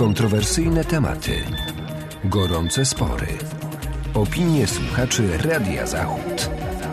Kontrowersyjne tematy, gorące spory, opinie słuchaczy Radia Zachód.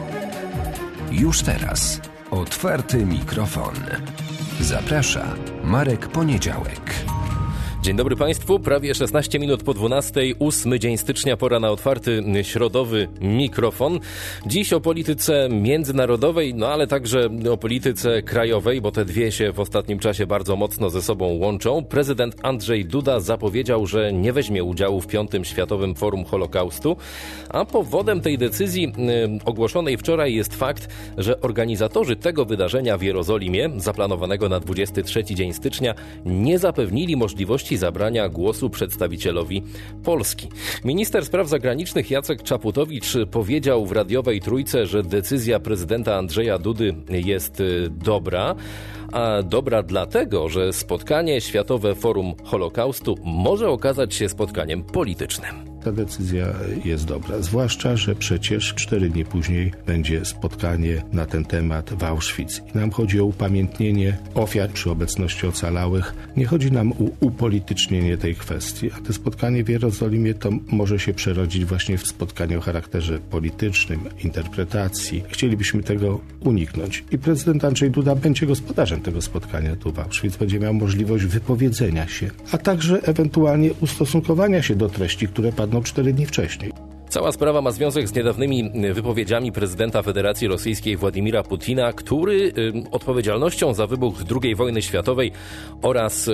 Już teraz otwarty mikrofon. Zaprasza Marek Poniedziałek. Dzień dobry Państwu, prawie 16 minut po 12, 8 dzień stycznia, pora na otwarty środowy mikrofon. Dziś o polityce międzynarodowej, ale także o polityce krajowej, bo te dwie się w ostatnim czasie bardzo mocno ze sobą łączą. Prezydent Andrzej Duda zapowiedział, że nie weźmie udziału w 5. Światowym Forum Holokaustu, a powodem tej decyzji ogłoszonej wczoraj jest fakt, że organizatorzy tego wydarzenia w Jerozolimie, zaplanowanego na 23 dzień stycznia, nie zapewnili możliwości zabrania głosu przedstawicielowi Polski. Minister spraw zagranicznych Jacek Czaputowicz powiedział w radiowej Trójce, że decyzja prezydenta Andrzeja Dudy jest dobra, a dobra dlatego, że spotkanie Światowe Forum Holokaustu może okazać się spotkaniem politycznym. Ta decyzja jest dobra, zwłaszcza, że przecież 4 dni później będzie spotkanie na ten temat w Auschwitz. I nam chodzi o upamiętnienie ofiar przy obecności ocalałych. Nie chodzi nam o upolitycznienie tej kwestii, a to spotkanie w Jerozolimie to może się przerodzić właśnie w spotkanie o charakterze politycznym, interpretacji. Chcielibyśmy tego uniknąć. I prezydent Andrzej Duda będzie gospodarzem tego spotkania tu w Auschwitz. Będzie miał możliwość wypowiedzenia się, a także ewentualnie ustosunkowania się do treści, które padną 4 dni wcześniej. Cała sprawa ma związek z niedawnymi wypowiedziami prezydenta Federacji Rosyjskiej Władimira Putina, który odpowiedzialnością za wybuch II wojny światowej oraz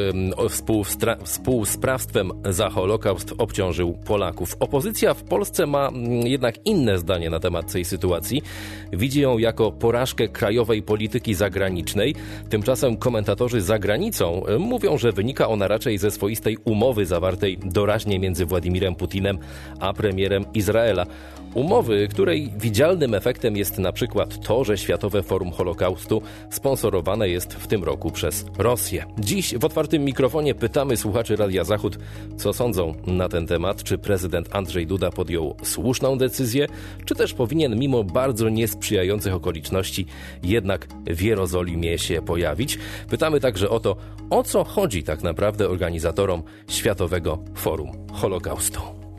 współsprawstwem za Holokaust obciążył Polaków. Opozycja w Polsce ma jednak inne zdanie na temat tej sytuacji. Widzi ją jako porażkę krajowej polityki zagranicznej. Tymczasem komentatorzy za granicą mówią, że wynika ona raczej ze swoistej umowy zawartej doraźnie między Władimirem Putinem a premierem Izraela. Umowy, której widzialnym efektem jest na przykład to, że Światowe Forum Holokaustu sponsorowane jest w tym roku przez Rosję. Dziś w otwartym mikrofonie pytamy słuchaczy Radia Zachód, co sądzą na ten temat, czy prezydent Andrzej Duda podjął słuszną decyzję, czy też powinien mimo bardzo niesprzyjających okoliczności jednak w Jerozolimie się pojawić. Pytamy także o to, o co chodzi tak naprawdę organizatorom Światowego Forum Holokaustu.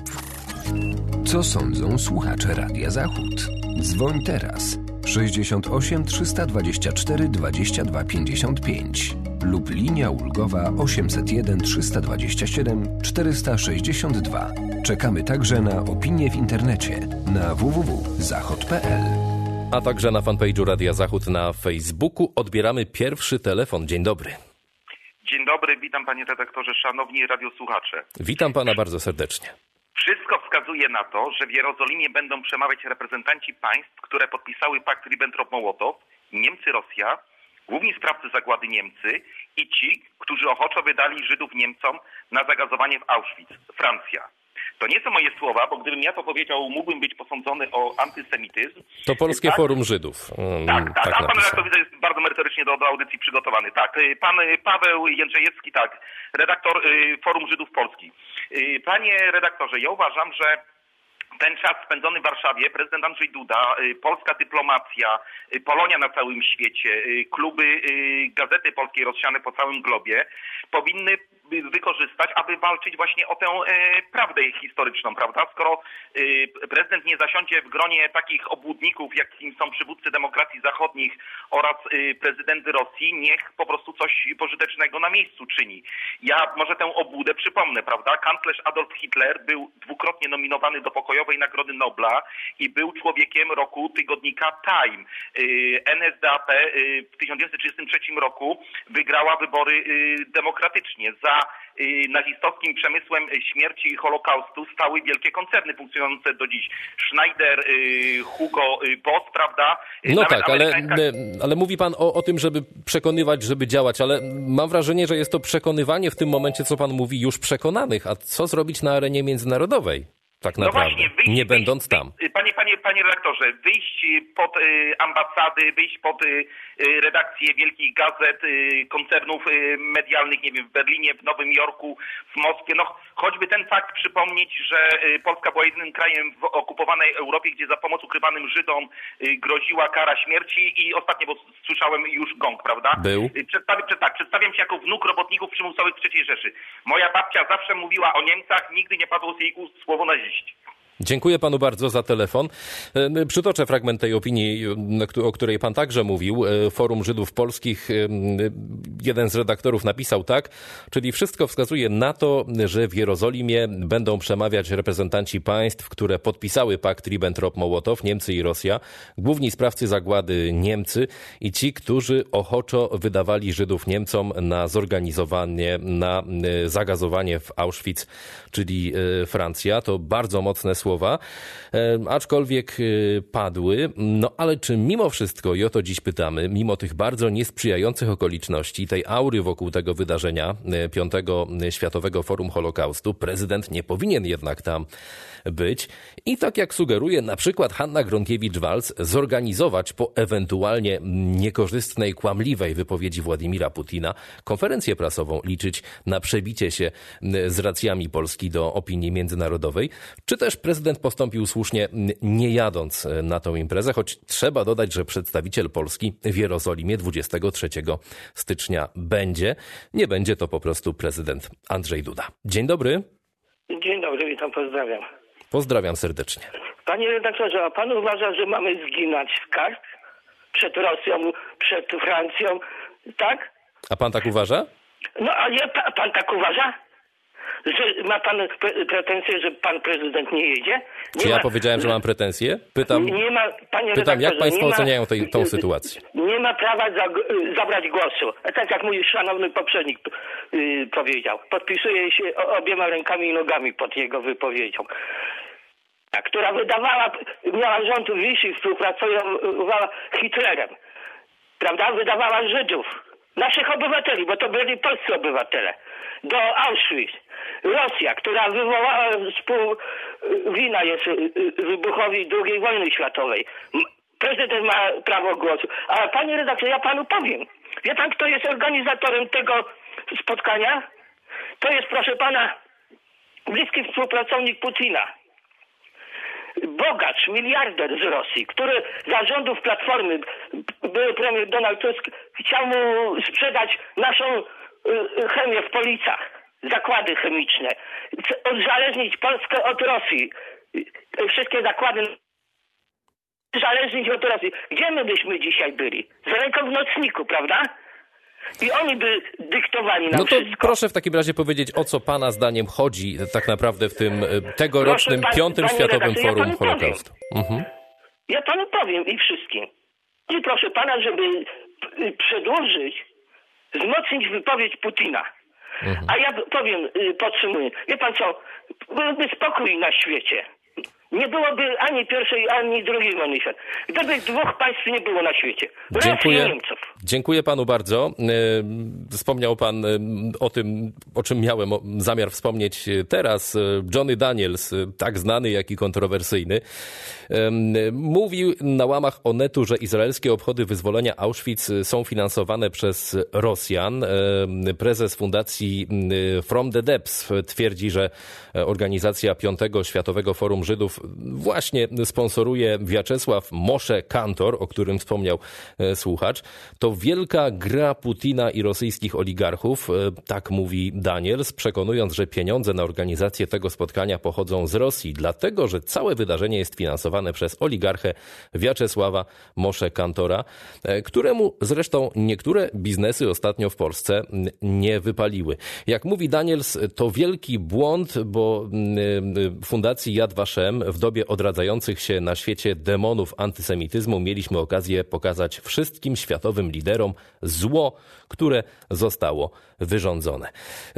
Co sądzą słuchacze Radia Zachód? Dzwoń teraz 68 324 22 55 lub linia ulgowa 801 327 462. Czekamy także na opinie w internecie na www.zachod.pl. A także na fanpage'u Radia Zachód na Facebooku odbieramy pierwszy telefon. Dzień dobry. Dzień dobry, witam panie redaktorze, szanowni radiosłuchacze. Witam pana bardzo serdecznie. Wszystko wskazuje na to, że w Jerozolimie będą przemawiać reprezentanci państw, które podpisały pakt Ribbentrop-Mołotow, Niemcy, Rosja, główni sprawcy zagłady Niemcy i ci, którzy ochoczo wydali Żydów Niemcom na zagazowanie w Auschwitz, Francja. To nie są moje słowa, bo gdybym ja to powiedział, mógłbym być posądzony o antysemityzm. To Polskie Forum Żydów. Tak. A pan redaktor widzę jest bardzo merytorycznie do audycji przygotowany. Tak. Pan Paweł Jędrzejewski, tak. Redaktor Forum Żydów Polski. Panie redaktorze, ja uważam, że ten czas spędzony w Warszawie, prezydent Andrzej Duda, polska dyplomacja, Polonia na całym świecie, kluby Gazety Polskiej rozsiane po całym globie powinny wykorzystać, aby walczyć właśnie o tę prawdę historyczną, prawda? Skoro prezydent nie zasiądzie w gronie takich obłudników, jakim są przywódcy demokracji zachodnich oraz prezydenty Rosji, niech po prostu coś pożytecznego na miejscu czyni. Ja może tę obłudę przypomnę, prawda? Kanclerz Adolf Hitler był dwukrotnie nominowany do Pokojowej Nagrody Nobla i był człowiekiem roku tygodnika Time. NSDAP w 1933 roku wygrała wybory demokratycznie. Za nazistowskim przemysłem śmierci Holokaustu stały wielkie koncerny funkcjonujące do dziś. Schneider, Hugo Boss, prawda? No nawet tak, ale mówi pan o tym, żeby przekonywać, żeby działać, ale mam wrażenie, że jest to przekonywanie w tym momencie, co pan mówi, już przekonanych. A co zrobić na arenie międzynarodowej? tak naprawdę, nie będąc tam. Panie redaktorze, wyjść pod ambasady, wyjść pod redakcje wielkich gazet, koncernów medialnych, nie wiem, w Berlinie, w Nowym Jorku, w Moskwie, no choćby ten fakt przypomnieć, że Polska była jedynym krajem w okupowanej Europie, gdzie za pomoc ukrywanym Żydom groziła kara śmierci i ostatnio, bo słyszałem już gong, prawda? Był. Przedstawiam się jako wnuk robotników przymusowych III Rzeszy. Moja babcia zawsze mówiła o Niemcach, nigdy nie padło z jej ust słowo naziści. Dziękuję panu bardzo za telefon. Przytoczę fragment tej opinii, o której pan także mówił. Forum Żydów Polskich, jeden z redaktorów napisał tak, czyli wszystko wskazuje na to, że w Jerozolimie będą przemawiać reprezentanci państw, które podpisały pakt Ribbentrop-Mołotow, Niemcy i Rosja, główni sprawcy zagłady Niemcy i ci, którzy ochoczo wydawali Żydów Niemcom na zorganizowanie, na zagazowanie w Auschwitz, czyli Francja. To bardzo mocne słowa, aczkolwiek padły. No ale czy mimo wszystko, i o to dziś pytamy, mimo tych bardzo niesprzyjających okoliczności, tej aury wokół tego wydarzenia, 5. Światowego Forum Holokaustu, prezydent nie powinien jednak tam być i tak jak sugeruje na przykład Hanna Gronkiewicz-Waltz, zorganizować po ewentualnie niekorzystnej, kłamliwej wypowiedzi Władimira Putina konferencję prasową, liczyć na przebicie się z racjami Polski do opinii międzynarodowej, czy też prezydent postąpił słusznie, nie jadąc na tę imprezę, choć trzeba dodać, że przedstawiciel Polski w Jerozolimie 23 stycznia będzie. Nie będzie to po prostu prezydent Andrzej Duda. Dzień dobry. Dzień dobry, witam, pozdrawiam. Pozdrawiam serdecznie. Panie redaktorze, a pan uważa, że mamy zginać z kart przed Rosją, przed Francją, tak? A pan tak uważa? No, a nie, pan tak uważa? Że ma pan pretensje, że pan prezydent nie jedzie? Czy ja powiedziałem, że mam pretensje? Pytam, jak państwo oceniają tą sytuację? Nie ma prawa zabrać głosu. Tak jak mój szanowny poprzednik powiedział. Podpisuję się obiema rękami i nogami pod jego wypowiedzią. Która miała rząd Vichy, współpracowała Hitlerem. Prawda? Wydawała Żydów. Naszych obywateli, bo to byli polscy obywatele. Do Auschwitz. Rosja, która wywołała wina jest wybuchowi II wojny światowej. Prezydent ma prawo głosu. A panie redaktorze, ja panu powiem. Wie pan, kto jest organizatorem tego spotkania? To jest, proszę pana, bliski współpracownik Putina. Bogacz, miliarder z Rosji, który za rządów Platformy, były premier Donald Tusk, chciał mu sprzedać naszą chemię w Policach, zakłady chemiczne, uzależnić Polskę od Rosji, wszystkie zakłady uzależnić od Rosji. Gdzie my byśmy dzisiaj byli? Z ręką w nocniku, prawda? I oni by dyktowali nam wszystko. No to proszę w takim razie powiedzieć, o co pana zdaniem chodzi tak naprawdę w tym tegorocznym 5. Światowym Forum Holokaustu. Ja panu powiem i wszystkim. I proszę pana, żeby przedłużyć, wzmocnić wypowiedź Putina. A ja powiem, podsumuję. Wie pan co, byłby spokój na świecie. Nie byłoby ani pierwszej, ani drugiej wojny światowej. Gdyby dwóch państw nie było na świecie. Dziękuję panu bardzo. Wspomniał pan o tym, o czym miałem zamiar wspomnieć teraz. Johnny Daniels, tak znany, jak i kontrowersyjny, mówił na łamach Onetu, że izraelskie obchody wyzwolenia Auschwitz są finansowane przez Rosjan. Prezes fundacji From the Depths twierdzi, że organizacja 5. Światowego Forum Żydów właśnie sponsoruje Wiaczesław Moshe Kantor, o którym wspomniał słuchacz. To wielka gra Putina i rosyjskich oligarchów, tak mówi Daniels, przekonując, że pieniądze na organizację tego spotkania pochodzą z Rosji, dlatego że całe wydarzenie jest finansowane przez oligarchę Wiaczesława Moshe Kantora, któremu zresztą niektóre biznesy ostatnio w Polsce nie wypaliły. Jak mówi Daniels, to wielki błąd, bo fundacji Yad Vashem w dobie odradzających się na świecie demonów antysemityzmu mieliśmy okazję pokazać wszystkim światowym liderom zło, które zostało wyrządzone.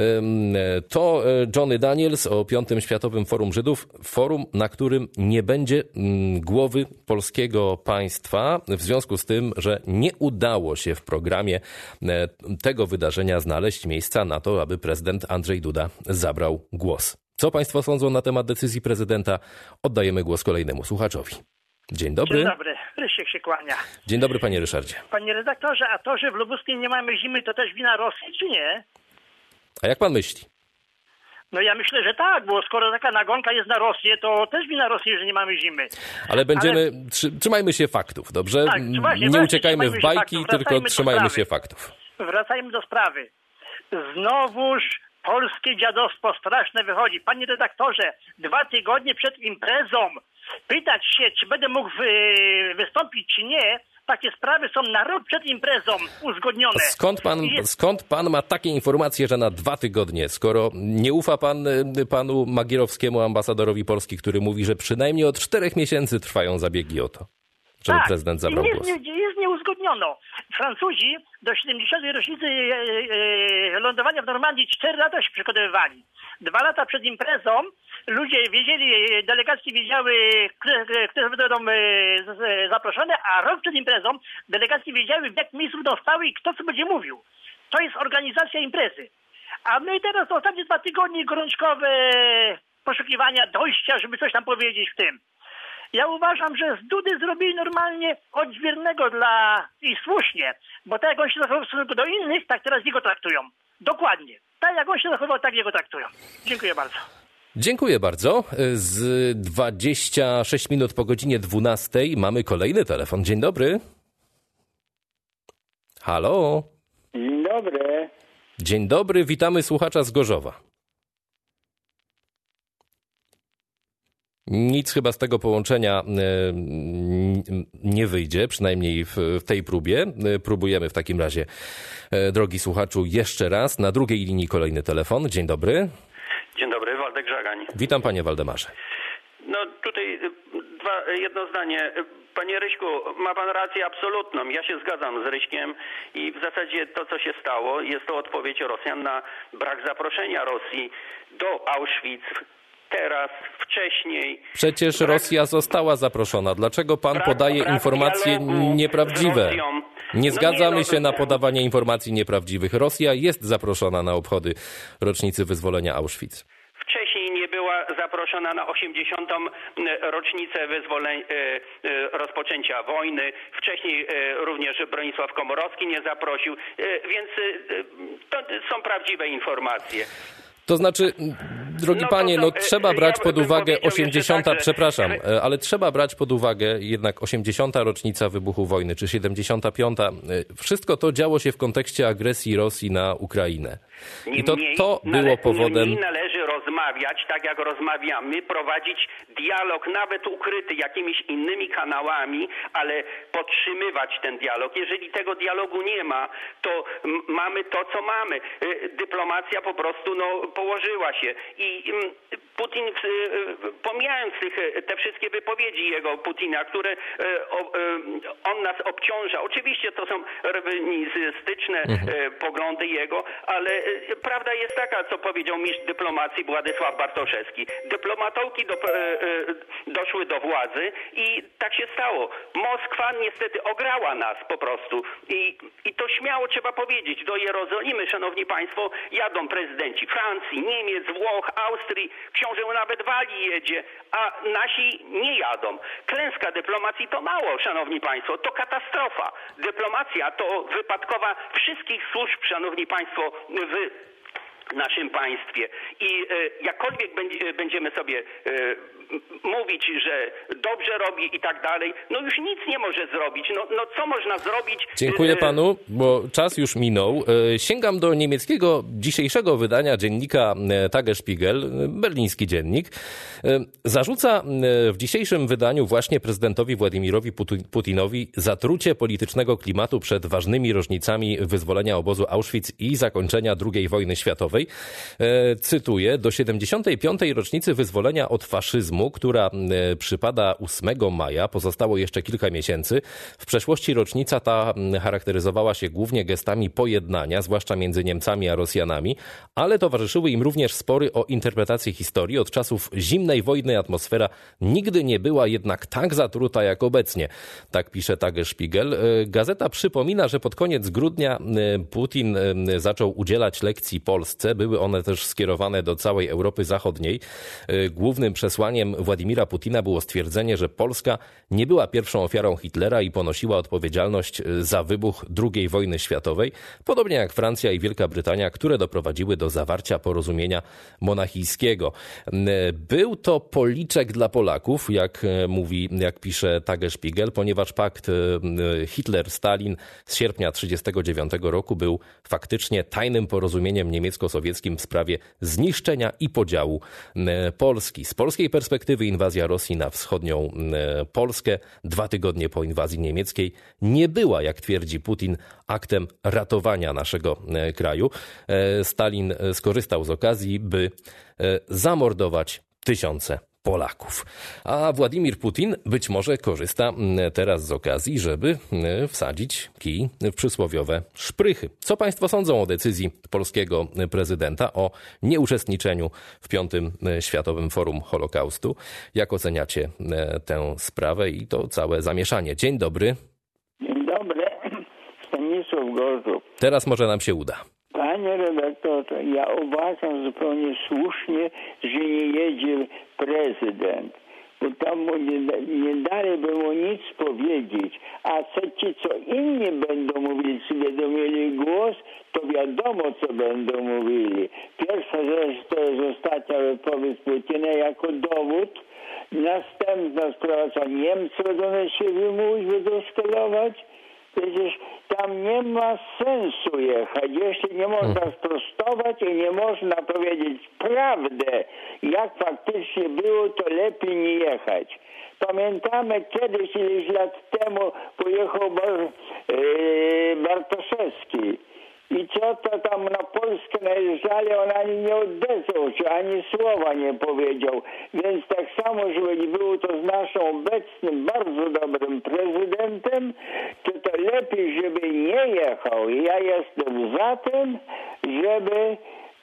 To Johnny Daniels o 5. Światowym Forum Żydów. Forum, na którym nie będzie głowy polskiego państwa w związku z tym, że nie udało się w programie tego wydarzenia znaleźć miejsca na to, aby prezydent Andrzej Duda zabrał głos. Co państwo sądzą na temat decyzji prezydenta? Oddajemy głos kolejnemu słuchaczowi. Dzień dobry. Dzień dobry, Rysiek się kłania. Dzień dobry, panie Ryszardzie. Panie redaktorze, a to, że w Lubuskiem nie mamy zimy, to też wina Rosji, czy nie? A jak pan myśli? No ja myślę, że tak, bo skoro taka nagonka jest na Rosję, to też wina Rosji, że nie mamy zimy. Ale trzymajmy się faktów, dobrze? Tak, nie uciekajmy w bajki, faktów. tylko trzymajmy się faktów. Wracajmy do sprawy. Znowuż polskie dziadostwo straszne wychodzi. Panie redaktorze, 2 tygodnie przed imprezą pytać się, czy będę mógł wystąpić, czy nie, takie sprawy są na rok przed imprezą uzgodnione. Skąd pan ma takie informacje, że na 2 tygodnie, skoro nie ufa pan panu Magierowskiemu, ambasadorowi Polski, który mówi, że przynajmniej od 4 miesięcy trwają zabiegi o to, żeby prezydent zabrał głos? Jest nieuzgodniono. Francuzi do 70. rocznicy lądowania w Normandii 4 lata się przygotowywali. 2 lata przed imprezą ludzie wiedzieli, delegacje wiedziały, które będą zaproszone, a rok przed imprezą delegacje wiedziały, w jakim miejscu będą stały i kto co będzie mówił. To jest organizacja imprezy. A my teraz ostatnie 2 tygodnie gorączkowe poszukiwania dojścia, żeby coś tam powiedzieć w tym. Ja uważam, że z Dudy zrobili normalnie odźwiernego i słusznie, bo tak jak on się zachował w stosunku do innych, tak teraz jego traktują. Dokładnie. Tak jak on się zachował, tak jego traktują. Dziękuję bardzo. Dziękuję bardzo. Z 26 minut po godzinie 12 mamy kolejny telefon. Dzień dobry. Halo. Dzień dobry. Dzień dobry, witamy słuchacza z Gorzowa. Nic chyba z tego połączenia nie wyjdzie, przynajmniej w tej próbie. Próbujemy w takim razie, drogi słuchaczu, jeszcze raz. Na drugiej linii kolejny telefon. Dzień dobry. Dzień dobry, Waldek Żagań. Witam, panie Waldemarze. No tutaj jedno zdanie. Panie Ryśku, ma pan rację absolutną. Ja się zgadzam z Ryśkiem i w zasadzie to, co się stało, jest to odpowiedź Rosjan na brak zaproszenia Rosji do Auschwitz. Teraz, wcześniej. Przecież Rosja została zaproszona. Dlaczego pan podaje informacje nieprawdziwe? Nie zgadzamy się na podawanie informacji nieprawdziwych. Rosja jest zaproszona na obchody rocznicy wyzwolenia Auschwitz. Wcześniej nie była zaproszona na 80. rocznicę rozpoczęcia wojny. Wcześniej również Bronisław Komorowski nie zaprosił, więc to są prawdziwe informacje. To znaczy, drogi panie, trzeba brać pod uwagę 80. Przepraszam, ale trzeba brać pod uwagę jednak 80. rocznica wybuchu wojny, czy 75. Wszystko to działo się w kontekście agresji Rosji na Ukrainę. I to było powodem... Nie należy rozmawiać tak, jak rozmawiamy, prowadzić dialog, nawet ukryty jakimiś innymi kanałami, ale podtrzymywać ten dialog. Jeżeli tego dialogu nie ma, to mamy to, co mamy. Dyplomacja po prostu położyła się. I Putin, pomijając te wszystkie wypowiedzi Putina, które on nas obciąża, oczywiście to są rewinistyczne poglądy jego, ale prawda jest taka, co powiedział mistrz dyplomacji Władysław Bartoszewski. Dyplomatówki doszły do władzy i tak się stało. Moskwa niestety ograła nas po prostu. I to śmiało trzeba powiedzieć. Do Jerozolimy, szanowni państwo, jadą prezydenci Francji, Niemiec, Włoch, Austrii, książę nawet Walii jedzie, a nasi nie jadą. Klęska dyplomacji to mało, szanowni państwo, to katastrofa. Dyplomacja to wypadkowa wszystkich służb, szanowni państwo, w naszym państwie. I jakkolwiek będziemy sobie mówić, że dobrze robi i tak dalej, już nic nie może zrobić. Co można zrobić? Dziękuję panu, bo czas już minął. Sięgam do niemieckiego dzisiejszego wydania dziennika Tagesspiegel, berliński dziennik. Zarzuca w dzisiejszym wydaniu właśnie prezydentowi Władimirowi Putinowi zatrucie politycznego klimatu przed ważnymi rocznicami wyzwolenia obozu Auschwitz i zakończenia II wojny światowej. Cytuję, do 75. rocznicy wyzwolenia od faszyzmu patriotizmu, która przypada 8 maja, pozostało jeszcze kilka miesięcy. W przeszłości rocznica ta charakteryzowała się głównie gestami pojednania, zwłaszcza między Niemcami a Rosjanami, ale towarzyszyły im również spory o interpretację historii. Od czasów zimnej wojny atmosfera nigdy nie była jednak tak zatruta jak obecnie. Tak pisze Tagesspiegel. Gazeta przypomina, że pod koniec grudnia Putin zaczął udzielać lekcji Polsce. Były one też skierowane do całej Europy Zachodniej. Głównym przesłaniem Władimira Putina było stwierdzenie, że Polska nie była pierwszą ofiarą Hitlera i ponosiła odpowiedzialność za wybuch II wojny światowej, podobnie jak Francja i Wielka Brytania, które doprowadziły do zawarcia porozumienia monachijskiego. Był to policzek dla Polaków, jak pisze Tagesspiegel, ponieważ pakt Hitler-Stalin z sierpnia 1939 roku był faktycznie tajnym porozumieniem niemiecko-sowieckim w sprawie zniszczenia i podziału Polski. Z polskiej perspektywy inwazja Rosji na wschodnią Polskę 2 tygodnie po inwazji niemieckiej nie była, jak twierdzi Putin, aktem ratowania naszego kraju. Stalin skorzystał z okazji, by zamordować tysiące Polaków. A Władimir Putin być może korzysta teraz z okazji, żeby wsadzić kij w przysłowiowe szprychy. Co państwo sądzą o decyzji polskiego prezydenta o nieuczestniczeniu w 5. Światowym Forum Holokaustu? Jak oceniacie tę sprawę i to całe zamieszanie? Dzień dobry. Dzień dobry. Stanisław Gorzów. Teraz może nam się uda. Panie redaktorze, ja uważam zupełnie słusznie, że nie jedzie prezydent, bo tam nie dali by mu nic powiedzieć, a ci, co inni będą mówili, sobie mieli głos, to wiadomo, co będą mówili. Pierwsza rzecz to jest ostatnia wypowiedź Putina jako dowód. Następna sprawa, co Niemcy będą się wymówić, będą szkalować. Przecież tam nie ma sensu jechać, jeśli nie można sprostować i nie można powiedzieć prawdę, jak faktycznie było, to lepiej nie jechać. Pamiętamy kiedyś, ileś lat temu pojechał Bartoszewski. I co to tam na Polskę najeżdżali, on ani nie odezwał się, ani słowa nie powiedział. Więc tak samo, żeby było to z naszym obecnym, bardzo dobrym prezydentem, to lepiej, żeby nie jechał. I ja jestem za tym, żeby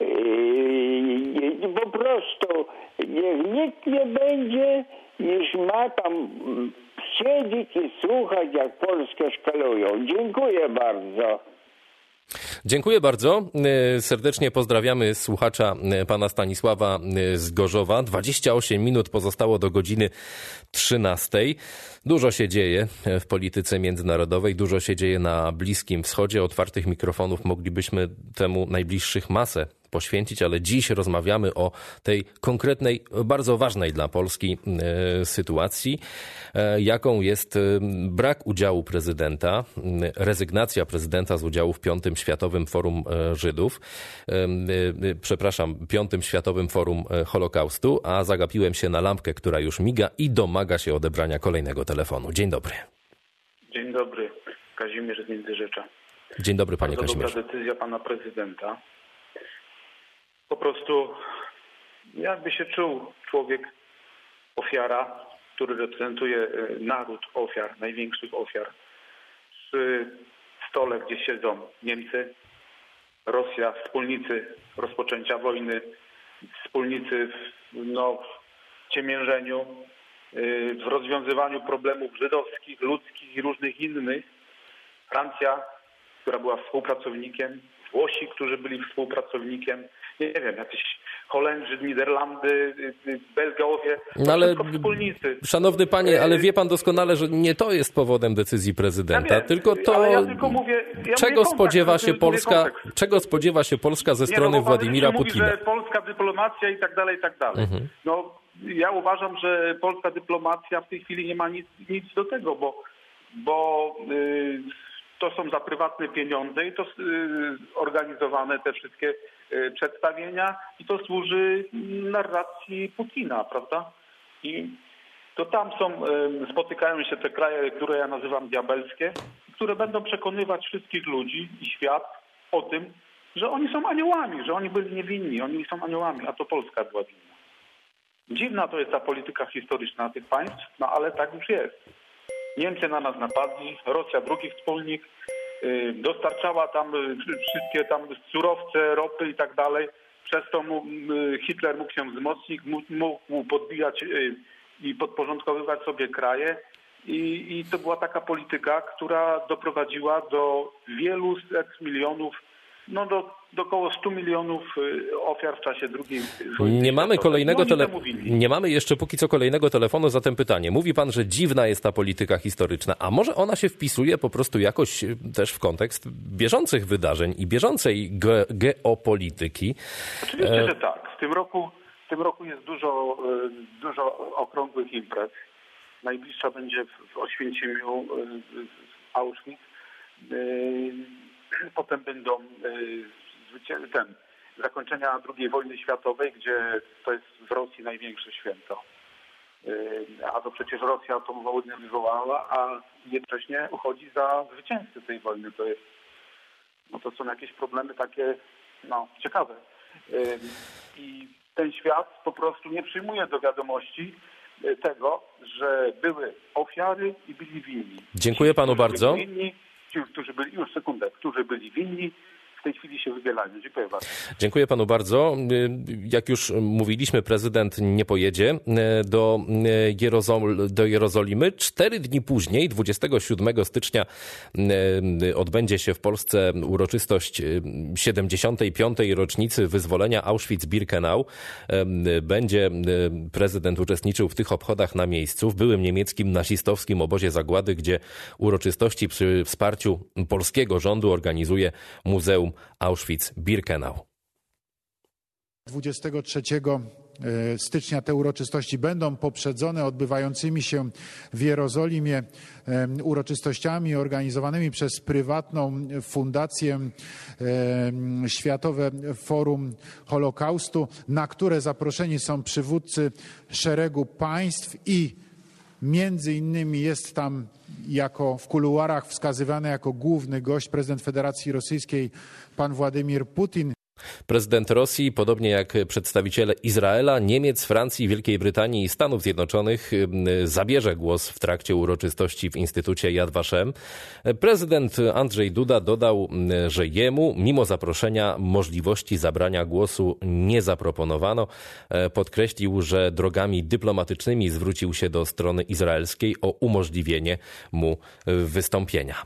po prostu niech nikt nie będzie, niż ma tam siedzieć i słuchać, jak Polskę szkalują. Dziękuję bardzo. Dziękuję bardzo. Serdecznie pozdrawiamy słuchacza pana Stanisława z Gorzowa. 28 minut pozostało do godziny 13. Dużo się dzieje w polityce międzynarodowej, dużo się dzieje na Bliskim Wschodzie. Otwartych mikrofonów moglibyśmy temu najbliższych masę poświęcić, ale dziś rozmawiamy o tej konkretnej, bardzo ważnej dla Polski sytuacji, jaką jest brak udziału prezydenta, rezygnacja prezydenta z udziału w 5. Światowym Forum Żydów, przepraszam, 5. Światowym Forum Holokaustu, a zagapiłem się na lampkę, która już miga i domaga się odebrania kolejnego telefonu. Dzień dobry. Dzień dobry, Kazimierz z Międzyrzecza. Dzień dobry, panie Kazimierzu. Dobra decyzja pana prezydenta. Po prostu jakby się czuł człowiek, ofiara, który reprezentuje naród ofiar, największych ofiar. Przy stole, gdzie siedzą Niemcy, Rosja, wspólnicy rozpoczęcia wojny, wspólnicy w ciemiężeniu, w rozwiązywaniu problemów żydowskich, ludzkich i różnych innych. Francja, która była współpracownikiem, Włosi, którzy byli współpracownikiem, nie wiem, jacyś Holendrzy, Niderlandy, Belgowie, ale wspólnicy. Szanowny panie, ale wie pan doskonale, że nie to jest powodem decyzji prezydenta, tylko to, czego spodziewa się Polska ze strony Władimira Putina. Mówi, że polska dyplomacja i tak dalej, i tak dalej. No, ja uważam, że polska dyplomacja w tej chwili nie ma nic do tego, bo to są za prywatne pieniądze i to organizowane te wszystkie przedstawienia i to służy narracji Putina, prawda? I to tam spotykają się te kraje, które ja nazywam diabelskie, które będą przekonywać wszystkich ludzi i świat o tym, że oni są aniołami, że oni byli niewinni, oni są aniołami, a to Polska była winna. Dziwna to jest ta polityka historyczna tych państw, no ale tak już jest. Niemcy na nas napadli, Rosja drugi wspólnik, dostarczała tam wszystkie tam surowce, ropy i tak dalej. Przez to Hitler mógł się wzmocnić, mógł podbijać i podporządkowywać sobie kraje. I to była taka polityka, która doprowadziła do wielu set milionów, no do około 100 milionów ofiar w czasie II wojny. Nie mamy jeszcze póki co kolejnego telefonu, zatem pytanie. Mówi pan, że dziwna jest ta polityka historyczna, a może ona się wpisuje po prostu jakoś też w kontekst bieżących wydarzeń i bieżącej geopolityki? Oczywiście, że tak. W tym roku jest dużo okrągłych imprez. Najbliższa będzie w Oświęcimiu, Auschwitz. Potem będą zakończenia II wojny światowej, gdzie to jest w Rosji największe święto. A to przecież Rosja tą wojnę wywołała, a jednocześnie uchodzi za zwycięzcę tej wojny. To są jakieś problemy takie ciekawe. I ten świat po prostu nie przyjmuje do wiadomości tego, że były ofiary i byli winni. Dziękuję panu bardzo. Którzy byli winni, w tej chwili się wybielają. Dziękuję bardzo. Dziękuję panu bardzo. Jak już mówiliśmy, prezydent nie pojedzie do Jerozolimy. 4 dni później, 27 stycznia, odbędzie się w Polsce uroczystość 75. rocznicy wyzwolenia Auschwitz-Birkenau. Będzie prezydent uczestniczył w tych obchodach na miejscu, w byłym niemieckim nazistowskim obozie zagłady, gdzie uroczystości przy wsparciu polskiego rządu organizuje Muzeum Auschwitz-Birkenau. 23 stycznia te uroczystości będą poprzedzone odbywającymi się w Jerozolimie uroczystościami organizowanymi przez prywatną fundację Światowe Forum Holokaustu, na które zaproszeni są przywódcy szeregu państw i między innymi jest tam w kuluarach wskazywany jako główny gość prezydent Federacji Rosyjskiej pan Władimir Putin. Prezydent Rosji, podobnie jak przedstawiciele Izraela, Niemiec, Francji, Wielkiej Brytanii i Stanów Zjednoczonych, zabierze głos w trakcie uroczystości w Instytucie Yad Vashem. Prezydent Andrzej Duda dodał, że jemu, mimo zaproszenia, możliwości zabrania głosu nie zaproponowano. Podkreślił, że drogami dyplomatycznymi zwrócił się do strony izraelskiej o umożliwienie mu wystąpienia.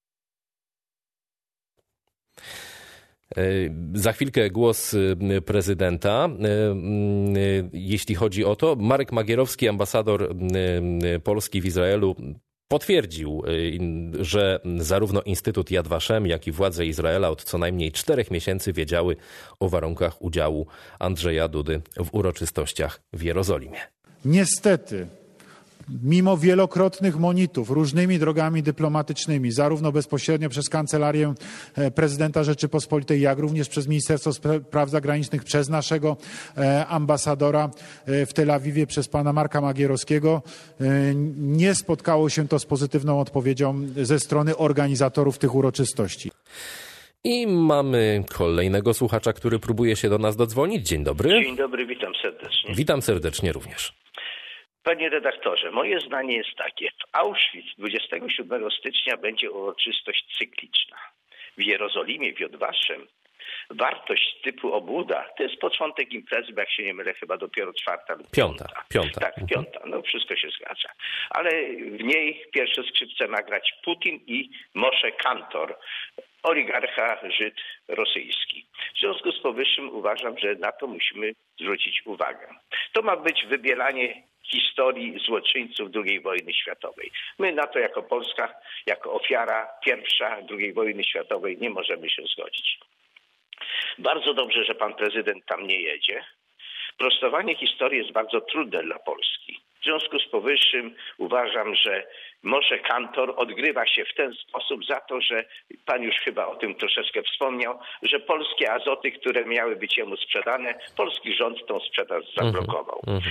Za chwilkę głos prezydenta. Jeśli chodzi o to, Marek Magierowski, ambasador Polski w Izraelu, potwierdził, że zarówno Instytut Yad Vashem, jak i władze Izraela od co najmniej 4 miesięcy wiedziały o warunkach udziału Andrzeja Dudy w uroczystościach w Jerozolimie. Niestety, mimo wielokrotnych monitów różnymi drogami dyplomatycznymi, zarówno bezpośrednio przez Kancelarię Prezydenta Rzeczypospolitej, jak również przez Ministerstwo Spraw Zagranicznych, przez naszego ambasadora w Tel Awiwie, przez pana Marka Magierowskiego, nie spotkało się to z pozytywną odpowiedzią ze strony organizatorów tych uroczystości. I mamy kolejnego słuchacza, który próbuje się do nas dodzwonić. Dzień dobry. Dzień dobry, witam serdecznie. Witam serdecznie również. Panie redaktorze, moje zdanie jest takie. W Auschwitz 27 stycznia będzie uroczystość cykliczna. W Jerozolimie, w Yad Vashem, wartość typu obłuda, to jest początek imprezy, bo jak się nie mylę, chyba dopiero 4. lub 5. Piąta. Tak, 5. No wszystko się zgadza. Ale w niej pierwsze skrzypce ma grać Putin i Moshe Kantor, oligarcha Żyd rosyjski. W związku z powyższym uważam, że na to musimy zwrócić uwagę. To ma być wybielanie historii złoczyńców II wojny światowej. My na to jako Polska, jako ofiara pierwsza II wojny światowej nie możemy się zgodzić. Bardzo dobrze, że pan prezydent tam nie jedzie. Prostowanie historii jest bardzo trudne dla Polski. W związku z powyższym uważam, że Moshe Kantor odgrywa się w ten sposób za to, że pan już chyba o tym troszeczkę wspomniał, że polskie azoty, które miały być jemu sprzedane, polski rząd tą sprzedaż zablokował.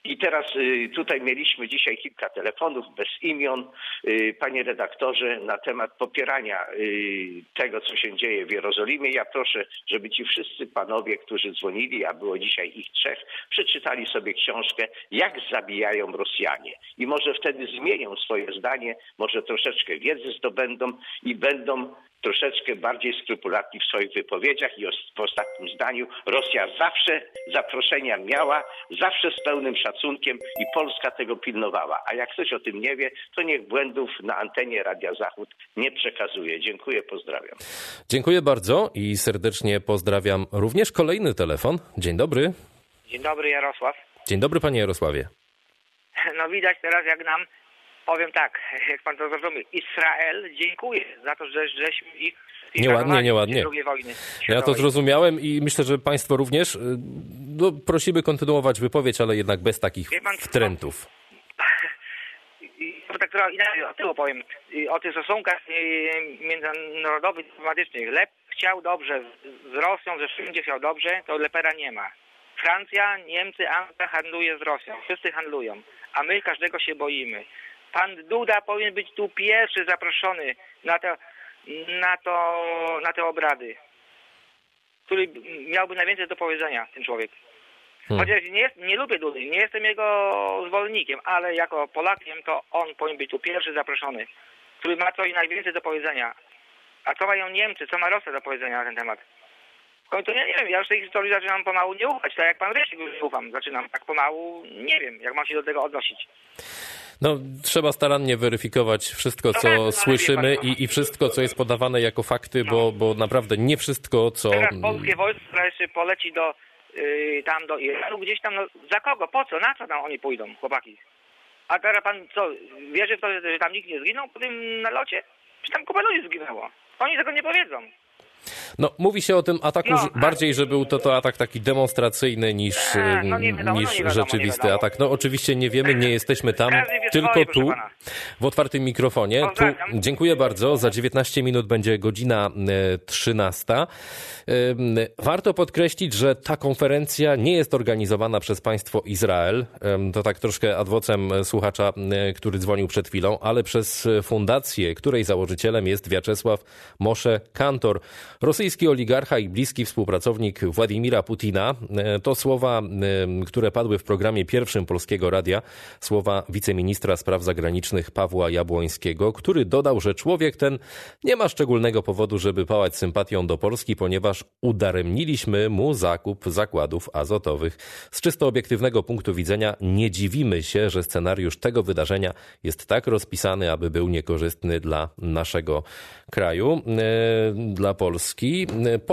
I teraz tutaj mieliśmy dzisiaj kilka telefonów bez imion, panie redaktorze, na temat popierania tego, co się dzieje w Jerozolimie. Ja proszę, żeby ci wszyscy panowie, którzy dzwonili, a było dzisiaj ich 3, przeczytali sobie książkę Jak zabijają Rosjanie. I może wtedy zmienią swoje zdanie, może troszeczkę wiedzy zdobędą i będą troszeczkę bardziej skrupulatni w swoich wypowiedziach. I w ostatnim zdaniu: Rosja zawsze zaproszenia miała, zawsze z pełnym szacunkiem i Polska tego pilnowała. A jak ktoś o tym nie wie, to niech błędów na antenie Radia Zachód nie przekazuje. Dziękuję, pozdrawiam. Dziękuję bardzo i serdecznie pozdrawiam. Również kolejny telefon. Dzień dobry. Dzień dobry, Jarosław. Dzień dobry, panie Jarosławie. No widać teraz, jak nam, powiem tak, jak pan to zrozumiał, Izrael dziękuję za to, że żeśmy ich Nieładnie. II wojny Ja to zrozumiałem i myślę, że państwo również. No, prosimy kontynuować wypowiedź, ale jednak bez takich wtrętów. Tak inaczej o tyłu powiem, o tych stosunkach międzynarodowych, dyplomatycznych. Lep chciał dobrze z Rosją, że wszędzie chciał dobrze, to Lepera nie ma. Francja, Niemcy, Anglia handluje z Rosją. Wszyscy handlują, a my każdego się boimy. Pan Duda powinien być tu pierwszy zaproszony na te obrady, który miałby najwięcej do powiedzenia, ten człowiek. Chociaż nie lubię Dudy, nie jestem jego zwolennikiem, ale jako Polakiem to on powinien być tu pierwszy zaproszony, który ma coś najwięcej do powiedzenia. A co mają Niemcy, co ma Rosja do powiedzenia na ten temat? To ja nie wiem, ja już tej historii zaczynam pomału nie ufać, tak jak pan Rysiek już ufam, zaczynam tak pomału, nie wiem, jak mam się do tego odnosić. No, trzeba starannie weryfikować wszystko, co słyszymy i wszystko, co jest podawane jako fakty, bo naprawdę nie wszystko, co... Teraz polskie wojsko jeszcze poleci tam do Iranu, gdzieś tam, za kogo, po co, na co tam oni pójdą, chłopaki? A teraz pan co, wierzy w to, że tam nikt nie zginął po tym nalocie? Czy tam kupa ludzi zginęło? Oni tego nie powiedzą. No, mówi się o tym ataku bardziej, że był to atak taki demonstracyjny niż rzeczywisty atak. No, oczywiście nie wiemy, nie jesteśmy tam, tylko tu, w otwartym mikrofonie. Tu, dziękuję bardzo. Za 19 minut będzie godzina 13. Warto podkreślić, że ta konferencja nie jest organizowana przez państwo Izrael. To tak troszkę ad vocem słuchacza, który dzwonił przed chwilą, ale przez fundację, której założycielem jest Wiaczesław Moshe Kantor. Rosyjski oligarcha i bliski współpracownik Władimira Putina. To słowa, które padły w programie pierwszym Polskiego Radia, słowa wiceministra spraw zagranicznych Pawła Jabłońskiego, który dodał, że człowiek ten nie ma szczególnego powodu, żeby pałać sympatią do Polski, ponieważ udaremniliśmy mu zakup zakładów azotowych. Z czysto obiektywnego punktu widzenia nie dziwimy się, że scenariusz tego wydarzenia jest tak rozpisany, aby był niekorzystny dla naszego kraju, dla Polski,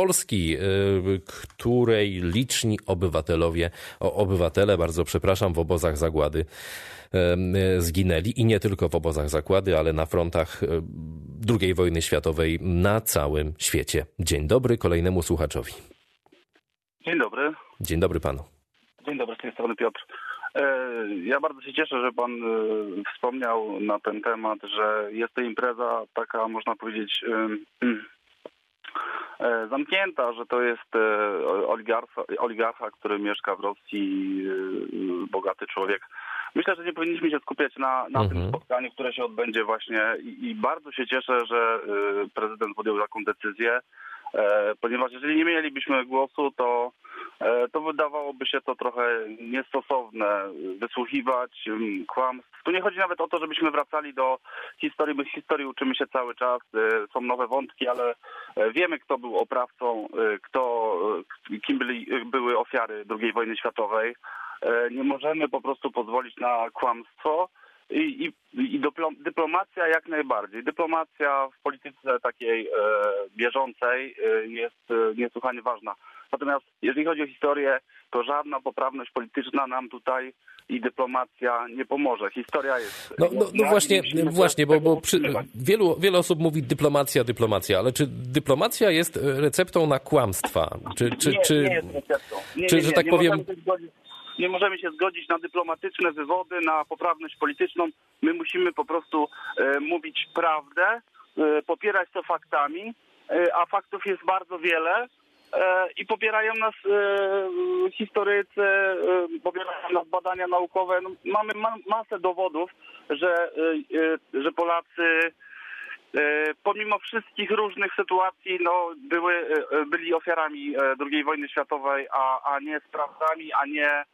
której liczni obywatele, w obozach zagłady zginęli i nie tylko w obozach zagłady, ale na frontach II wojny światowej na całym świecie. Dzień dobry kolejnemu słuchaczowi. Dzień dobry. Dzień dobry panu. Dzień dobry, z tej strony Piotr. Ja bardzo się cieszę, że pan wspomniał na ten temat, że jest to impreza taka, można powiedzieć, zamknięta, że to jest oligarcha, który mieszka w Rosji, bogaty człowiek. Myślę, że nie powinniśmy się skupiać na tym spotkaniu, które się odbędzie właśnie i bardzo się cieszę, że prezydent podjął taką decyzję, ponieważ jeżeli nie mielibyśmy głosu, to wydawałoby się to trochę niestosowne, wysłuchiwać kłamstw. Tu nie chodzi nawet o to, żebyśmy wracali do historii, my z historii uczymy się cały czas, są nowe wątki, ale wiemy, kto był oprawcą, kim były ofiary II wojny światowej. Nie możemy po prostu pozwolić na kłamstwo i dyplomacja jak najbardziej. Dyplomacja w polityce takiej bieżącej jest niesłychanie ważna. Natomiast jeżeli chodzi o historię, to żadna poprawność polityczna nam tutaj i dyplomacja nie pomoże. Historia jest... Właśnie, bo wiele osób mówi dyplomacja, ale czy dyplomacja jest receptą na kłamstwa? Nie jest receptą. Że tak powiem... Nie możemy się zgodzić na dyplomatyczne wywody, na poprawność polityczną. My musimy po prostu mówić prawdę, popierać to faktami, a faktów jest bardzo wiele i popierają nas historycy, popierają nas badania naukowe. No, mamy masę dowodów, że Polacy pomimo wszystkich różnych sytuacji byli ofiarami II wojny światowej, a nie sprawcami, a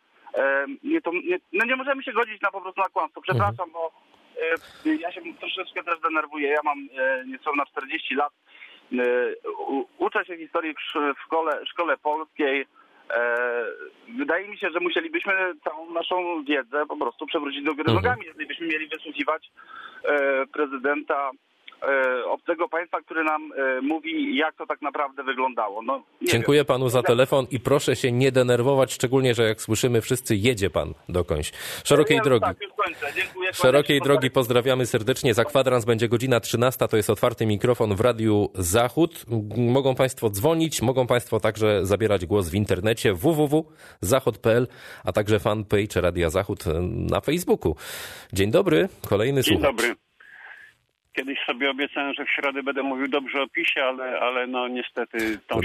nie możemy się godzić po prostu na kłamstwo. Przepraszam, bo ja się troszeczkę też denerwuję. Ja mam niespełna 40 lat. Uczę się historii w szkole polskiej. Wydaje mi się, że musielibyśmy całą naszą wiedzę po prostu przewrócić do góry nogami, jeżeli byśmy mieli wysłuchiwać prezydenta obcego państwa, który nam mówi, jak to tak naprawdę wyglądało. Dziękuję panu za telefon i proszę się nie denerwować, szczególnie, że jak słyszymy wszyscy, jedzie pan dokądś. Szerokiej drogi. Tak, już kończę. Dziękuję. Szerokiej drogi pozdrawiamy serdecznie. Za kwadrans będzie godzina 13. To jest otwarty mikrofon w Radiu Zachód. Mogą państwo dzwonić, mogą państwo także zabierać głos w internecie www.zachod.pl, a także fanpage Radia Zachód na Facebooku. Dzień dobry, kolejny słuchacz. Dzień dobry. Kiedyś sobie obiecałem, że w środę będę mówił dobrze o PiS-ie, ale niestety tą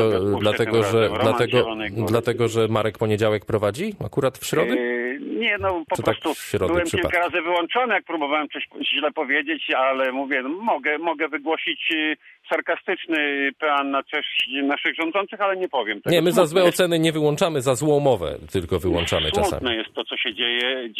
Dlatego, że Marek Poniedziałek prowadzi akurat w środę? Nie, po prostu byłem kilka razy wyłączony, jak próbowałem coś źle powiedzieć, ale mówię, mogę wygłosić sarkastyczny pean na cześć naszych rządzących, ale nie powiem tego. Nie, my za złe oceny nie wyłączamy, za złą mowę tylko wyłączamy czasami. Smutne jest to, co się dzieje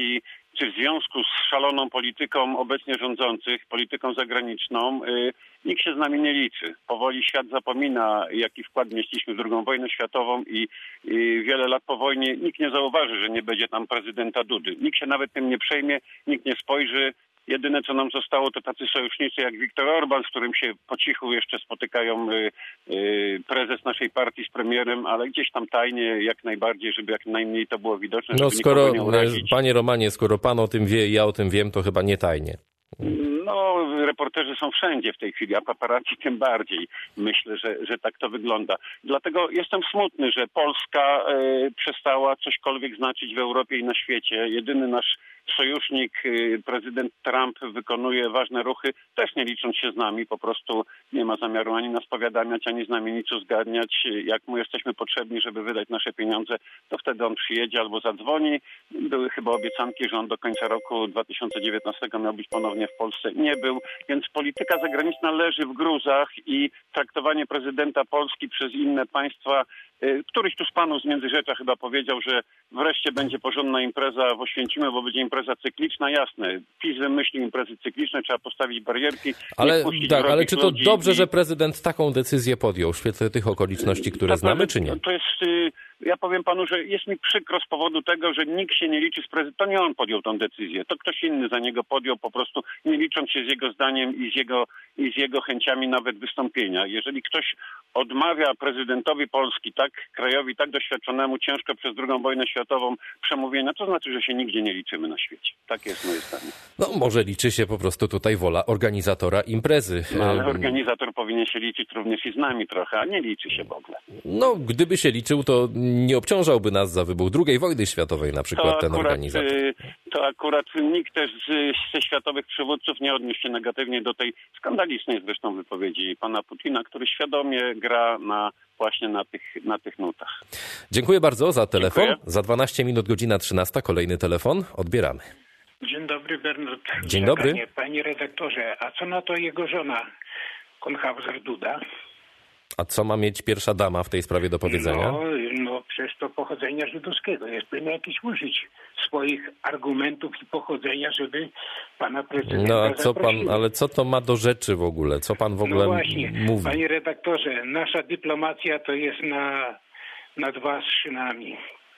w związku z szaloną polityką obecnie rządzących, polityką zagraniczną, nikt się z nami nie liczy. Powoli świat zapomina, jaki wkład mieściliśmy w II wojnę światową i wiele lat po wojnie nikt nie zauważy, że nie będzie tam prezydenta Dudy. Nikt się nawet tym nie przejmie, nikt nie spojrzy. Jedyne, co nam zostało, to tacy sojusznicy jak Viktor Orban, z którym się po cichu jeszcze spotykają prezes naszej partii z premierem, ale gdzieś tam tajnie jak najbardziej, żeby jak najmniej to było widoczne. Panie Romanie, skoro pan o tym wie i ja o tym wiem, to chyba nie tajnie. Reporterzy są wszędzie w tej chwili, a paparazzi tym bardziej. Myślę, że tak to wygląda. Dlatego jestem smutny, że Polska przestała cośkolwiek znaczyć w Europie i na świecie. Jedyny nasz sojusznik, prezydent Trump, wykonuje ważne ruchy, też nie licząc się z nami, po prostu nie ma zamiaru ani nas powiadamiać, ani z nami nic uzgadniać. Jak mu jesteśmy potrzebni, żeby wydać nasze pieniądze, to wtedy on przyjedzie albo zadzwoni. Były chyba obiecanki, że on do końca roku 2019 miał być ponownie w Polsce. Nie był, więc polityka zagraniczna leży w gruzach i traktowanie prezydenta Polski przez inne państwa. Któryś tu z panów z Międzyrzecza chyba powiedział, że wreszcie będzie porządna impreza w Oświęcimiu, bo będzie impreza cykliczna. Jasne, PiS wymyślił imprezy cykliczne, trzeba postawić barierki. Ale czy to dobrze, że prezydent taką decyzję podjął w świetle tych okoliczności, które znamy, czy nie? To jest... Ja powiem panu, że jest mi przykro z powodu tego, że nikt się nie liczy z prezydentem. To nie on podjął tę decyzję. To ktoś inny za niego podjął, po prostu nie licząc się z jego zdaniem i z jego chęciami nawet wystąpienia. Jeżeli ktoś odmawia prezydentowi Polski, tak krajowi, tak doświadczonemu ciężko przez II wojnę światową przemówienia, to znaczy, że się nigdzie nie liczymy na świecie. Takie jest moje zdanie. Może liczy się po prostu tutaj wola organizatora imprezy. Ale organizator powinien się liczyć również i z nami trochę, a nie liczy się w ogóle. Gdyby się liczył, to nie obciążałby nas za wybuch II wojny światowej na przykład ten organizator. To akurat nikt też ze światowych przywódców nie odniósł się negatywnie do tej skandalicznej zresztą wypowiedzi pana Putina, który świadomie gra właśnie na tych nutach. Dziękuję bardzo za telefon. Dziękuję. Za 12 minut godzina 13. Kolejny telefon. Odbieramy. Dzień dobry, Bernard. Dzień dobry. Panie redaktorze, a co na to jego żona, Konhauser-Duda? A co ma mieć pierwsza dama w tej sprawie do powiedzenia? Przez to pochodzenia żydowskiego. Jest powinien jakiś użyć swoich argumentów i pochodzenia, żeby pana prezydenta ale co to ma do rzeczy w ogóle? Co pan w ogóle mówi? Panie redaktorze, nasza dyplomacja to jest na dwa szynami.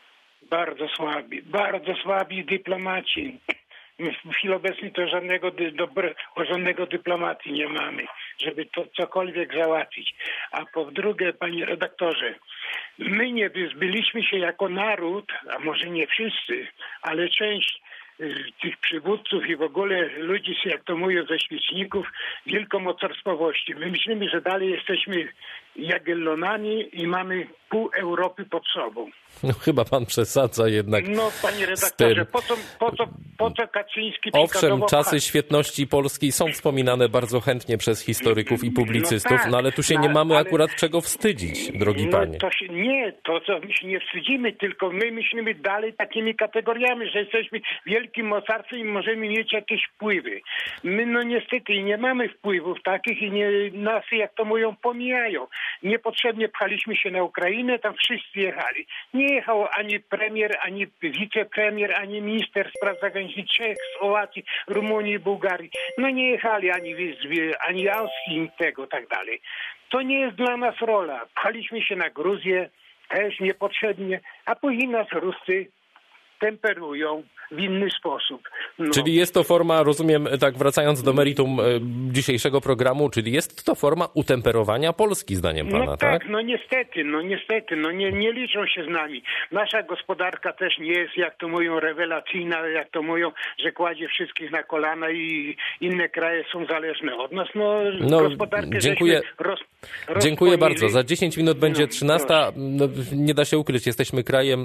Bardzo słabi dyplomaci. My w chwili obecnej to żadnego dyplomacji nie mamy, żeby to cokolwiek załatwić. A po drugie, panie redaktorze, my nie wyzbyliśmy się jako naród, a może nie wszyscy, ale część tych przywódców i w ogóle ludzi, jak to mówią, ze świeczników, wielkomocarstwowości. My myślimy, że dalej jesteśmy Jagiellonami i mamy pół Europy pod sobą. No chyba pan przesadza jednak. No, panie redaktorze, po co Kaczyński... Owszem, czasy świetności Polski są wspominane bardzo chętnie przez historyków i publicystów, no ale tu się nie mamy akurat czego wstydzić, drogi panie. To co my się nie wstydzimy, tylko my myślimy dalej takimi kategoriami, że jesteśmy wielkim mocarstwem i możemy mieć jakieś wpływy. My no niestety nie mamy wpływów takich i nas, jak to mówią, pomijają. Niepotrzebnie pchaliśmy się na Ukrainę, tam wszyscy jechali. Nie jechał ani premier, ani wicepremier, ani minister spraw zagranicznych Czech, Słowacji, Rumunii, Bułgarii. No nie jechali ani Austrii, tego, tak dalej. To nie jest dla nas rola. Pchaliśmy się na Gruzję, też niepotrzebnie, a później nas Ruscy temperują w inny sposób. No. Czyli jest to forma, rozumiem, tak wracając do meritum dzisiejszego programu, czyli jest to forma utemperowania Polski, zdaniem pana, no tak? No niestety, nie liczą się z nami. Nasza gospodarka też nie jest, jak to mówią, rewelacyjna, jak to mówią, że kładzie wszystkich na kolana i inne kraje są zależne od nas. Gospodarkę dziękuję bardzo. Za 10 minut będzie 13. No, nie da się ukryć, jesteśmy krajem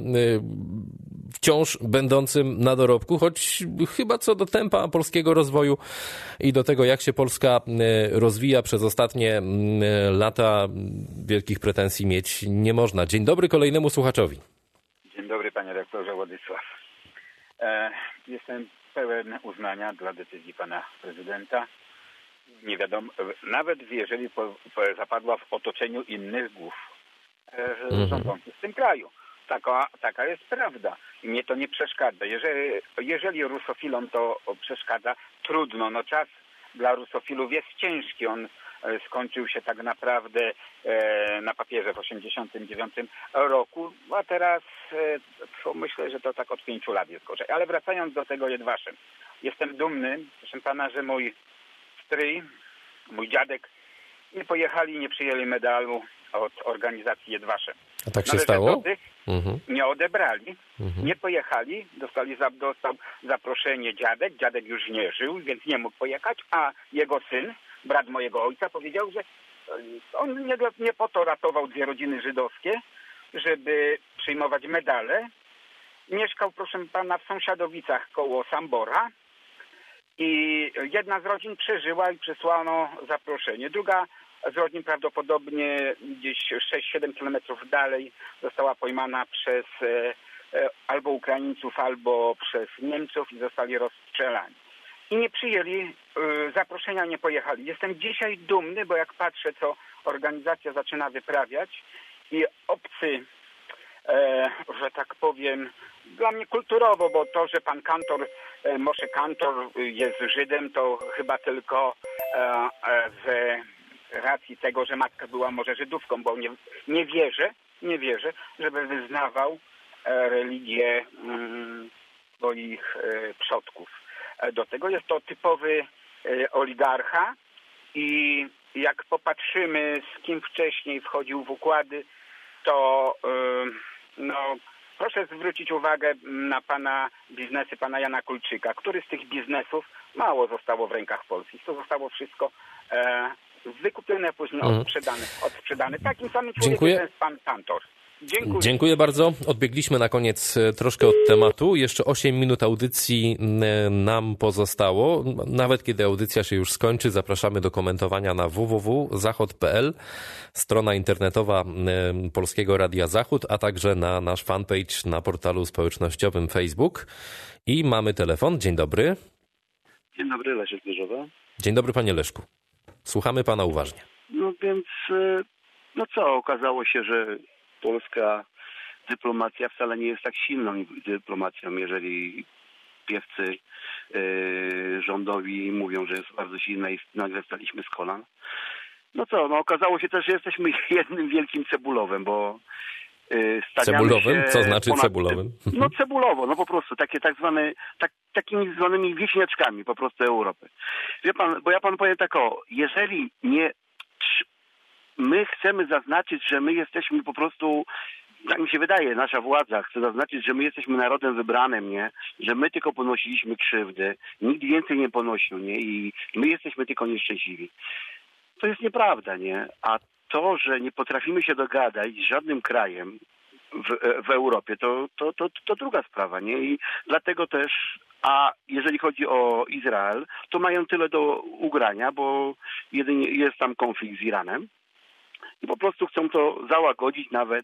wciąż będącym na dorobku, choć chyba co do tempa polskiego rozwoju i do tego, jak się Polska rozwija przez ostatnie lata, wielkich pretensji mieć nie można. Dzień dobry kolejnemu słuchaczowi. Dzień dobry, panie rektorze Władysław. Jestem pełen uznania dla decyzji pana prezydenta. Nie wiadomo, nawet jeżeli zapadła w otoczeniu innych głów rządzących w tym kraju. Taka jest prawda. I mnie to nie przeszkadza. Jeżeli rusofilom to przeszkadza, trudno. No czas dla rusofilów jest ciężki. On skończył się tak naprawdę na papierze w 1989 roku, a teraz myślę, że to tak od 5 lat jest gorzej. Ale wracając do tego Jedwaszem. Jestem dumny, proszę pana, że mój stryj, mój dziadek nie przyjęli medalu od organizacji Jedwaszem. A tak się stało? Nie odebrali, nie pojechali, dostał zaproszenie dziadek już nie żył, więc nie mógł pojechać, a jego syn, brat mojego ojca, powiedział, że on nie po to ratował 2 rodziny żydowskie, żeby przyjmować medale. Mieszkał, proszę pana, w Sąsiadowicach koło Sambora i jedna z rodzin przeżyła i przysłano zaproszenie. Druga z rodzin prawdopodobnie gdzieś 6-7 kilometrów dalej została pojmana przez albo Ukraińców, albo przez Niemców i zostali rozstrzelani. I nie przyjęli zaproszenia, nie pojechali. Jestem dzisiaj dumny, bo jak patrzę, co organizacja zaczyna wyprawiać i obcy, że tak powiem, dla mnie kulturowo, bo to, że pan kantor, Moshe Kantor jest Żydem, to chyba tylko z racji tego, że matka była może Żydówką, bo nie wierzę, żeby wyznawał religię swoich przodków. Do tego jest to typowy oligarcha i jak popatrzymy, z kim wcześniej wchodził w układy, to proszę zwrócić uwagę na biznesy pana Jana Kulczyka, który z tych biznesów mało zostało w rękach Polski. To zostało wszystko wykupione, później odsprzedane. Takim samym człowiekiem jest pan Kantor. Dziękuję bardzo. Odbiegliśmy na koniec troszkę od tematu. Jeszcze 8 minut audycji nam pozostało. Nawet kiedy audycja się już skończy, zapraszamy do komentowania na www.zachod.pl, strona internetowa Polskiego Radia Zachód, a także na nasz fanpage na portalu społecznościowym Facebook. I mamy telefon. Dzień dobry. Dzień dobry, Leszek Zbierzowa. Dzień dobry, panie Leszku. Słuchamy pana uważnie. No więc, okazało się, że polska dyplomacja wcale nie jest tak silną dyplomacją, jeżeli piewcy rządowi mówią, że jest bardzo silna i nagle wstaliśmy z kolan. Okazało się też, że jesteśmy jednym wielkim cebulowym, bo cebulowym? Co znaczy cebulowym? Cebulowo, po prostu takie takimi zwanymi wieśniaczkami po prostu Europy. Wie pan, bo ja panu powiem tak, jeżeli nie my chcemy zaznaczyć, że my jesteśmy po prostu, tak mi się wydaje, nasza władza chce zaznaczyć, że my jesteśmy narodem wybranym, nie? Że my tylko ponosiliśmy krzywdy, nikt więcej nie ponosił, nie? I my jesteśmy tylko nieszczęśliwi. To jest nieprawda, nie? A to, że nie potrafimy się dogadać z żadnym krajem w Europie, to druga sprawa, nie? I dlatego też, a jeżeli chodzi o Izrael, to mają tyle do ugrania, bo jedynie jest tam konflikt z Iranem i po prostu chcą to załagodzić nawet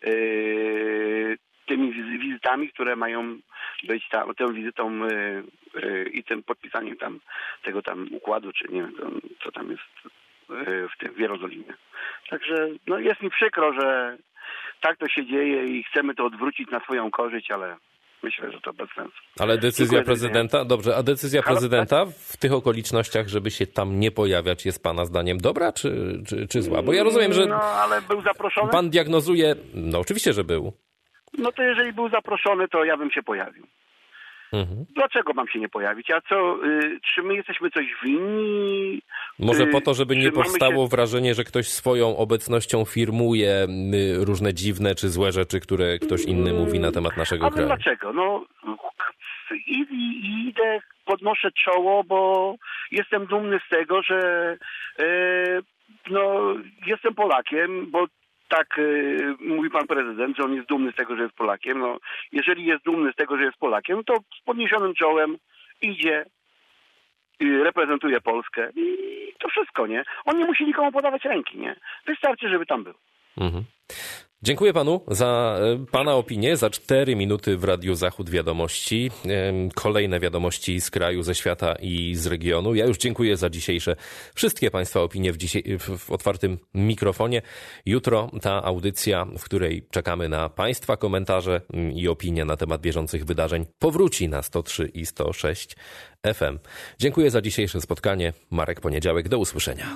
tymi wizytami, które mają być tam, tą wizytą i tym podpisaniem tam tego tam układu, czy nie wiem, co tam jest w Jerozolimie. Także no jest mi przykro, że tak to się dzieje i chcemy to odwrócić na swoją korzyść, ale myślę, że to bez sensu. Ale decyzja prezydenta, dobrze, a decyzja prezydenta w tych okolicznościach, żeby się tam nie pojawiać, jest pana zdaniem dobra czy zła? Bo ja rozumiem, że no, ale był zaproszony? Pan diagnozuje, no oczywiście, że był. No to jeżeli był zaproszony, to ja bym się pojawił. Dlaczego mam się nie pojawić? A co, czy my jesteśmy coś winni? Może po to, żeby nie powstało wrażenie, że ktoś swoją obecnością firmuje różne dziwne czy złe rzeczy, które ktoś inny mówi na temat naszego kraju. Ale dlaczego? No idę, podnoszę czoło, bo jestem dumny z tego, że no jestem Polakiem, bo tak mówi pan prezydent, że on jest dumny z tego, że jest Polakiem. No, jeżeli jest dumny z tego, że jest Polakiem, to z podniesionym czołem idzie, reprezentuje Polskę i to wszystko, nie? On nie musi nikomu podawać ręki, nie? Wystarczy, żeby tam był. Dziękuję panu za pana opinię, za 4 minuty w Radiu Zachód Wiadomości. Kolejne wiadomości z kraju, ze świata i z regionu. Ja już dziękuję za dzisiejsze wszystkie państwa opinie w otwartym mikrofonie. Jutro ta audycja, w której czekamy na państwa komentarze i opinie na temat bieżących wydarzeń, powróci na 103 i 106 FM. Dziękuję za dzisiejsze spotkanie. Marek Poniedziałek, do usłyszenia.